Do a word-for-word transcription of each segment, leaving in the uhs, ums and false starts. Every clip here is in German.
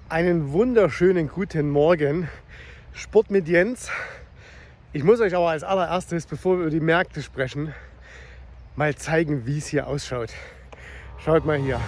Einen wunderschönen guten Morgen, Sport mit Jens. Ich muss euch aber als allererstes, bevor wir über die Märkte sprechen, mal zeigen, wie es hier ausschaut. Schaut mal hier.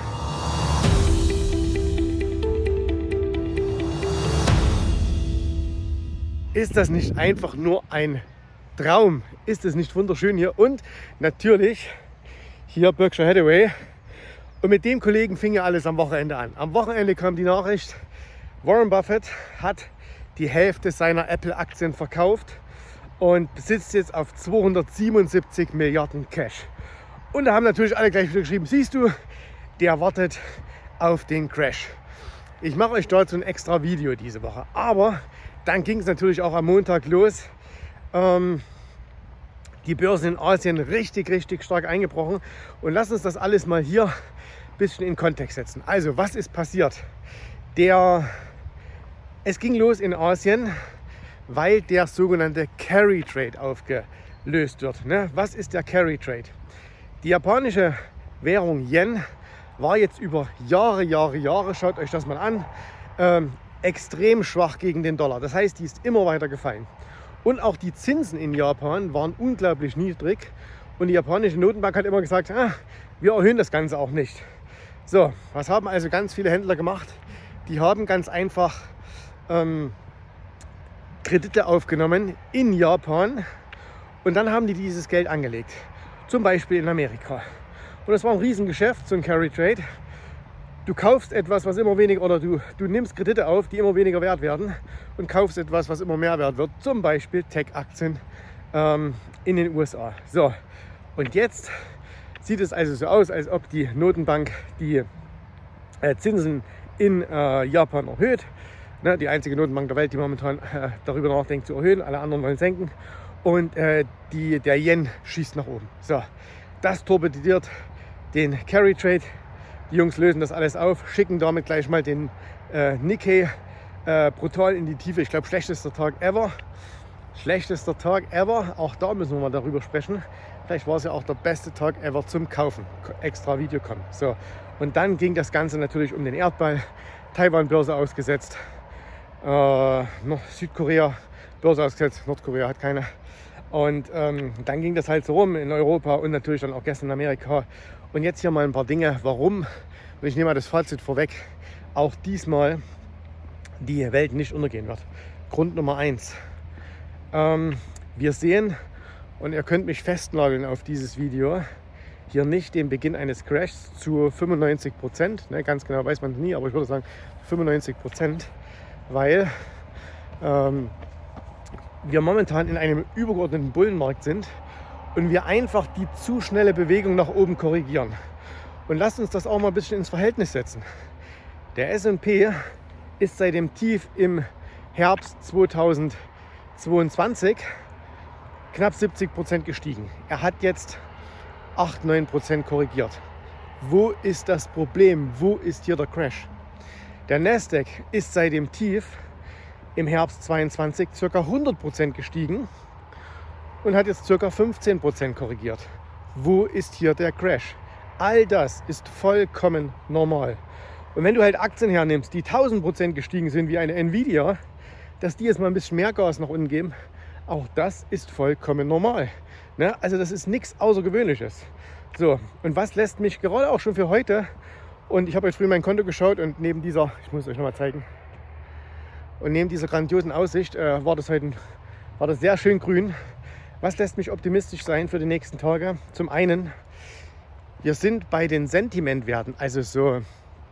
Ist das nicht einfach nur ein Traum? Ist es nicht wunderschön hier? Und natürlich hier Berkshire Hathaway. Und mit dem Kollegen fing ja alles am Wochenende an. Am Wochenende kam die Nachricht, Warren Buffett hat die Hälfte seiner Apple-Aktien verkauft und besitzt jetzt auf zweihundertsiebenundsiebzig Milliarden Cash. Und da haben natürlich alle gleich wieder geschrieben, siehst du, der wartet auf den Crash. Ich mache euch dazu ein extra Video diese Woche. Aber dann ging es natürlich auch am Montag los. Ähm, die Börsen in Asien richtig, richtig stark eingebrochen. Und lasst uns das alles mal hier ein bisschen in Kontext setzen. Also, was ist passiert? Der, es ging los in Asien, weil der sogenannte Carry Trade aufgelöst wird. Ne? Was ist der Carry Trade? Die japanische Währung Yen war jetzt über Jahre, Jahre, Jahre, schaut euch das mal an, ähm, extrem schwach gegen den Dollar. Das heißt, die ist immer weiter gefallen. Und auch die Zinsen in Japan waren unglaublich niedrig. Und die japanische Notenbank hat immer gesagt, ah, wir erhöhen das Ganze auch nicht. So, was haben also ganz viele Händler gemacht? Die haben ganz einfach ähm, Kredite aufgenommen in Japan und dann haben die dieses Geld angelegt. Zum Beispiel in Amerika. Und das war ein Riesengeschäft, so ein Carry Trade. Du kaufst etwas, was immer weniger, oder du, du nimmst Kredite auf, die immer weniger wert werden und kaufst etwas, was immer mehr wert wird. Zum Beispiel Tech-Aktien ähm, in den U S A. So, und jetzt sieht es also so aus, als ob die Notenbank die äh, Zinsen in äh, Japan erhöht. Ne, die einzige Notenbank der Welt, die momentan äh, darüber nachdenkt zu erhöhen. Alle anderen wollen senken. Und äh, die, der Yen schießt nach oben. So, das torpediert den Carry Trade. Die Jungs lösen das alles auf, schicken damit gleich mal den äh, Nikkei äh, brutal in die Tiefe. Ich glaube, schlechtester Tag ever. Schlechtester Tag ever. Auch da müssen wir mal darüber sprechen. Vielleicht war es ja auch der beste Tag ever zum Kaufen. Extra Video kommen. So. Und dann ging das Ganze natürlich um den Erdball. Taiwan-Börse ausgesetzt. Äh, Südkorea Börse ausgesetzt. Nordkorea hat keine. Und ähm, dann ging das halt so rum in Europa und natürlich dann auch gestern in Amerika. Und jetzt hier mal ein paar Dinge, warum, und ich nehme mal das Fazit vorweg, auch diesmal die Welt nicht untergehen wird. Grund Nummer eins. Ähm, wir sehen, und ihr könnt mich festnageln auf dieses Video, hier nicht den Beginn eines Crashs zu fünfundneunzig Prozent. Ne, ganz genau weiß man es nie, aber ich würde sagen fünfundneunzig Prozent, weil ähm, wir momentan in einem übergeordneten Bullenmarkt sind und wir einfach die zu schnelle Bewegung nach oben korrigieren. Und lasst uns das auch mal ein bisschen ins Verhältnis setzen. Der S und P ist seit dem Tief im Herbst zweitausendzweiundzwanzig knapp siebzig Prozent gestiegen. Er hat jetzt acht, neun Prozent korrigiert. Wo ist das Problem? Wo ist hier der Crash? Der Nasdaq ist seit dem Tief im Herbst zweiundzwanzig ca. hundert Prozent gestiegen und hat jetzt ca. fünfzehn Prozent korrigiert. Wo ist hier der Crash? All das ist vollkommen normal. Und wenn du halt Aktien hernimmst, die tausend Prozent gestiegen sind, wie eine Nvidia, dass die jetzt mal ein bisschen mehr Gas nach unten geben, auch das ist vollkommen normal. Ne? Also das ist nichts Außergewöhnliches. So, und was lässt mich gerade auch schon für heute, und ich habe heute früh mein Konto geschaut und neben dieser, ich muss es euch nochmal zeigen, und neben dieser grandiosen Aussicht äh, war das heute war das sehr schön grün. Was lässt mich optimistisch sein für die nächsten Tage? Zum einen, wir sind bei den Sentimentwerten, also so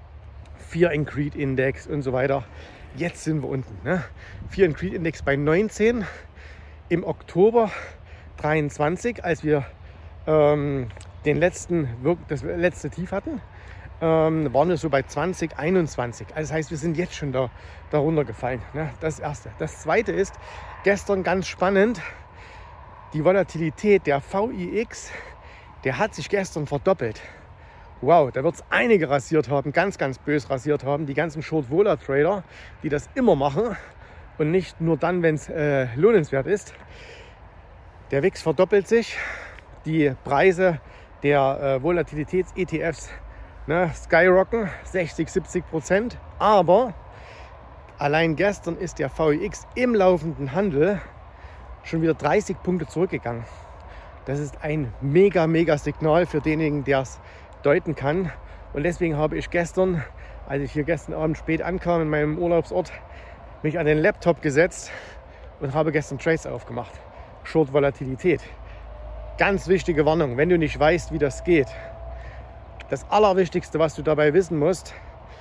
Fear and Greed Index und so weiter. Jetzt sind wir unten. Ne? Fear and Greed Index bei neunzehn. Im Oktober dreiundzwanzig, als wir ähm, den letzten, das letzte Tief hatten, ähm, waren wir so bei zwanzig, einundzwanzig. Also das heißt, wir sind jetzt schon da, darunter gefallen. Ne? Das Erste. Das Zweite ist, gestern ganz spannend, die Volatilität der V I X, der hat sich gestern verdoppelt. Wow, da wird es einige rasiert haben, ganz, ganz bös rasiert haben. Die ganzen Short-Vola-Trader, die das immer machen und nicht nur dann, wenn es äh, lohnenswert ist. Der W I X verdoppelt sich, die Preise der äh, Volatilitäts-E T Fs ne, skyrocken, sechzig, siebzig Prozent. Aber Allein gestern ist der V I X im laufenden Handel schon wieder dreißig Punkte zurückgegangen. Das ist ein mega, mega Signal für denjenigen, der es deuten kann. Und deswegen habe ich gestern, als ich hier gestern Abend spät ankam in meinem Urlaubsort, mich an den Laptop gesetzt und habe gestern Trades aufgemacht. Short Volatilität. Ganz wichtige Warnung, wenn du nicht weißt, wie das geht. Das Allerwichtigste, was du dabei wissen musst,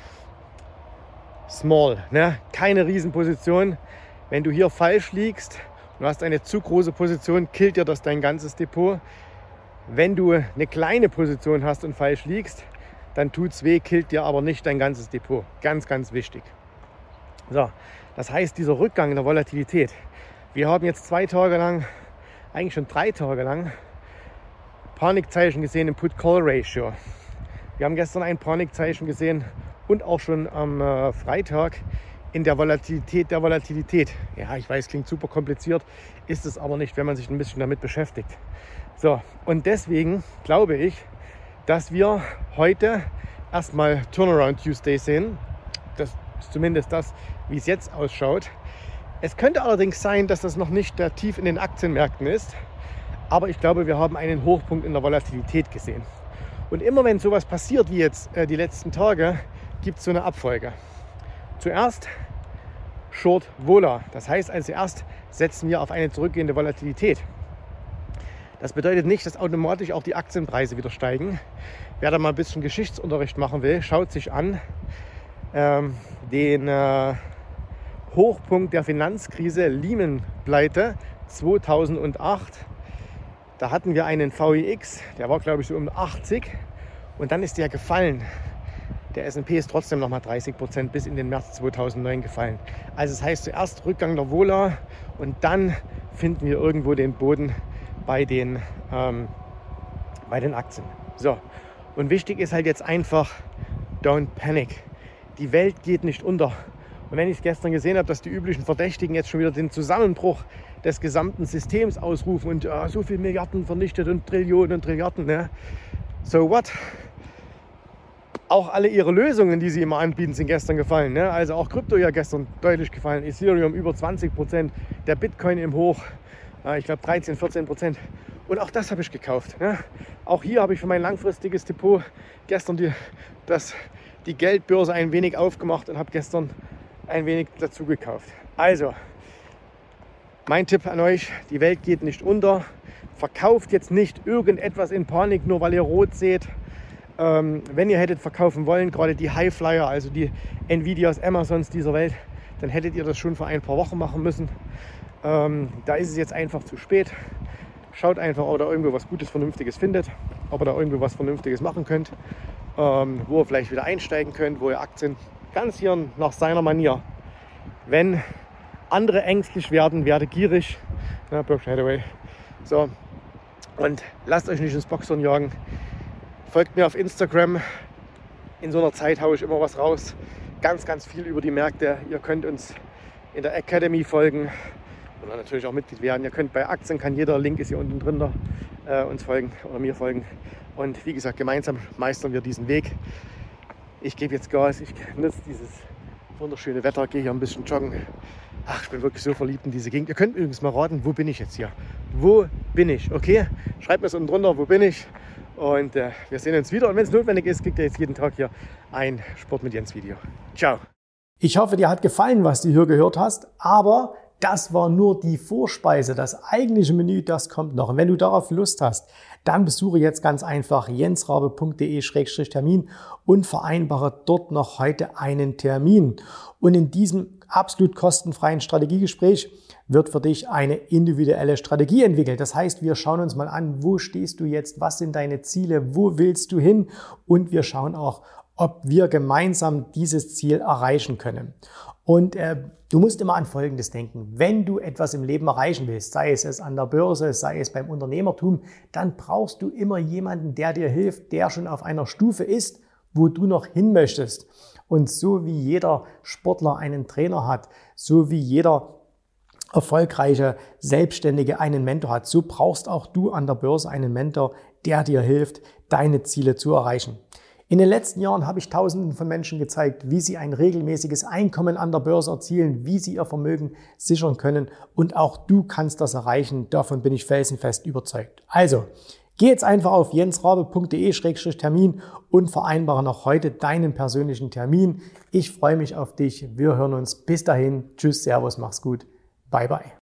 small, ne? Keine Riesenposition. Wenn du hier falsch liegst und du hast eine zu große Position, killt dir das dein ganzes Depot. Wenn du eine kleine Position hast und falsch liegst, dann tut's weh, killt dir aber nicht dein ganzes Depot. Ganz, ganz wichtig. So, das heißt, dieser Rückgang in der Volatilität. Wir haben jetzt zwei Tage lang, eigentlich schon drei Tage lang, Panikzeichen gesehen im Put-Call-Ratio. Wir haben gestern ein Panikzeichen gesehen und auch schon am äh, Freitag in der Volatilität der Volatilität. Ja, ich weiß, klingt super kompliziert, ist es aber nicht, wenn man sich ein bisschen damit beschäftigt. So, und deswegen glaube ich, dass wir heute erstmal Turnaround Tuesday sehen. Das ist zumindest das, wie es jetzt ausschaut. Es könnte allerdings sein, dass das noch nicht der Tief in den Aktienmärkten ist. Aber ich glaube, wir haben einen Hochpunkt in der Volatilität gesehen. Und immer wenn sowas passiert wie jetzt äh, die letzten Tage, gibt es so eine Abfolge. Zuerst Short Vola. Das heißt, als zuerst setzen wir auf eine zurückgehende Volatilität. Das bedeutet nicht, dass automatisch auch die Aktienpreise wieder steigen. Wer da mal ein bisschen Geschichtsunterricht machen will, schaut sich an ähm, den äh, Hochpunkt der Finanzkrise Lehman-Pleite zweitausendacht. Da hatten wir einen V I X, der war glaube ich so um achtzig und dann ist der gefallen. Der S und P ist trotzdem noch mal dreißig Prozent bis in den März zweitausendneun gefallen. Also das heißt zuerst Rückgang der Vola und dann finden wir irgendwo den Boden bei den, ähm, bei den Aktien. So, und wichtig ist halt jetzt einfach, don't panic. Die Welt geht nicht unter. Und wenn ich gestern gesehen habe, dass die üblichen Verdächtigen jetzt schon wieder den Zusammenbruch des gesamten Systems ausrufen und äh, so viel Milliarden vernichtet und Trillionen und Trilliarden, ne? So what? Auch alle ihre Lösungen, die sie immer anbieten, sind gestern gefallen. Ne? Also auch Krypto ja gestern deutlich gefallen. Ethereum über zwanzig Prozent, der Bitcoin im Hoch, äh, ich glaube dreizehn, vierzehn Prozent. Und auch das habe ich gekauft. Ne? Auch hier habe ich für mein langfristiges Depot gestern die, das, die Geldbörse ein wenig aufgemacht und habe gestern ein wenig dazu gekauft. Also, mein Tipp an euch, die Welt geht nicht unter. Verkauft jetzt nicht irgendetwas in Panik, nur weil ihr rot seht. Ähm, wenn ihr hättet verkaufen wollen, gerade die Highflyer, also die Nvidias, Amazons dieser Welt, dann hättet ihr das schon vor ein paar Wochen machen müssen. Ähm, da ist es jetzt einfach zu spät. Schaut einfach, ob ihr irgendwo was Gutes, Vernünftiges findet, ob ihr da irgendwo was Vernünftiges machen könnt, ähm, wo ihr vielleicht wieder einsteigen könnt, wo ihr Aktien ganz hier nach seiner Manier. Wenn andere ängstlich werden, werde gierig. Ja, Berkshire Hathaway. So, und lasst euch nicht ins Boxhorn jagen. Folgt mir auf Instagram. In so einer Zeit haue ich immer was raus. Ganz, ganz viel über die Märkte. Ihr könnt uns in der Academy folgen und dann natürlich auch Mitglied werden. Ihr könnt bei Aktien, kann jeder, Link ist hier unten drin, äh, uns folgen oder mir folgen. Und wie gesagt, gemeinsam meistern wir diesen Weg. Ich gebe jetzt Gas, ich nutze dieses wunderschöne Wetter, gehe hier ein bisschen joggen. Ach, ich bin wirklich so verliebt in diese Gegend. Ihr könnt übrigens mal raten, wo bin ich jetzt hier? Wo bin ich? Okay? Schreibt mir es unten drunter, wo bin ich? Und äh, wir sehen uns wieder. Und wenn es notwendig ist, kriegt ihr jetzt jeden Tag hier ein Sport mit Jens Video. Ciao. Ich hoffe, dir hat gefallen, was du hier gehört hast. Aber das war nur die Vorspeise. Das eigentliche Menü, das kommt noch. Und wenn du darauf Lust hast, dann besuche jetzt ganz einfach jensrabe punkt de Schrägstrich Termin und vereinbare dort noch heute einen Termin. Und in diesem absolut kostenfreien Strategiegespräch wird für dich eine individuelle Strategie entwickelt. Das heißt, wir schauen uns mal an, wo stehst du jetzt, was sind deine Ziele, wo willst du hin? Und wir schauen auch, ob wir gemeinsam dieses Ziel erreichen können. Und äh, du musst immer an Folgendes denken. Wenn du etwas im Leben erreichen willst, sei es, es an der Börse, sei es beim Unternehmertum, dann brauchst du immer jemanden, der dir hilft, der schon auf einer Stufe ist, wo du noch hin möchtest. Und so wie jeder Sportler einen Trainer hat, so wie jeder erfolgreiche Selbstständige einen Mentor hat, so brauchst auch du an der Börse einen Mentor, der dir hilft, deine Ziele zu erreichen. In den letzten Jahren habe ich Tausenden von Menschen gezeigt, wie sie ein regelmäßiges Einkommen an der Börse erzielen, wie sie ihr Vermögen sichern können. Und auch du kannst das erreichen. Davon bin ich felsenfest überzeugt. Also, geh jetzt einfach auf jensrabe punkt de Schrägstrich Termin und vereinbare noch heute deinen persönlichen Termin. Ich freue mich auf dich. Wir hören uns. Bis dahin. Tschüss, Servus, mach's gut. Bye, bye.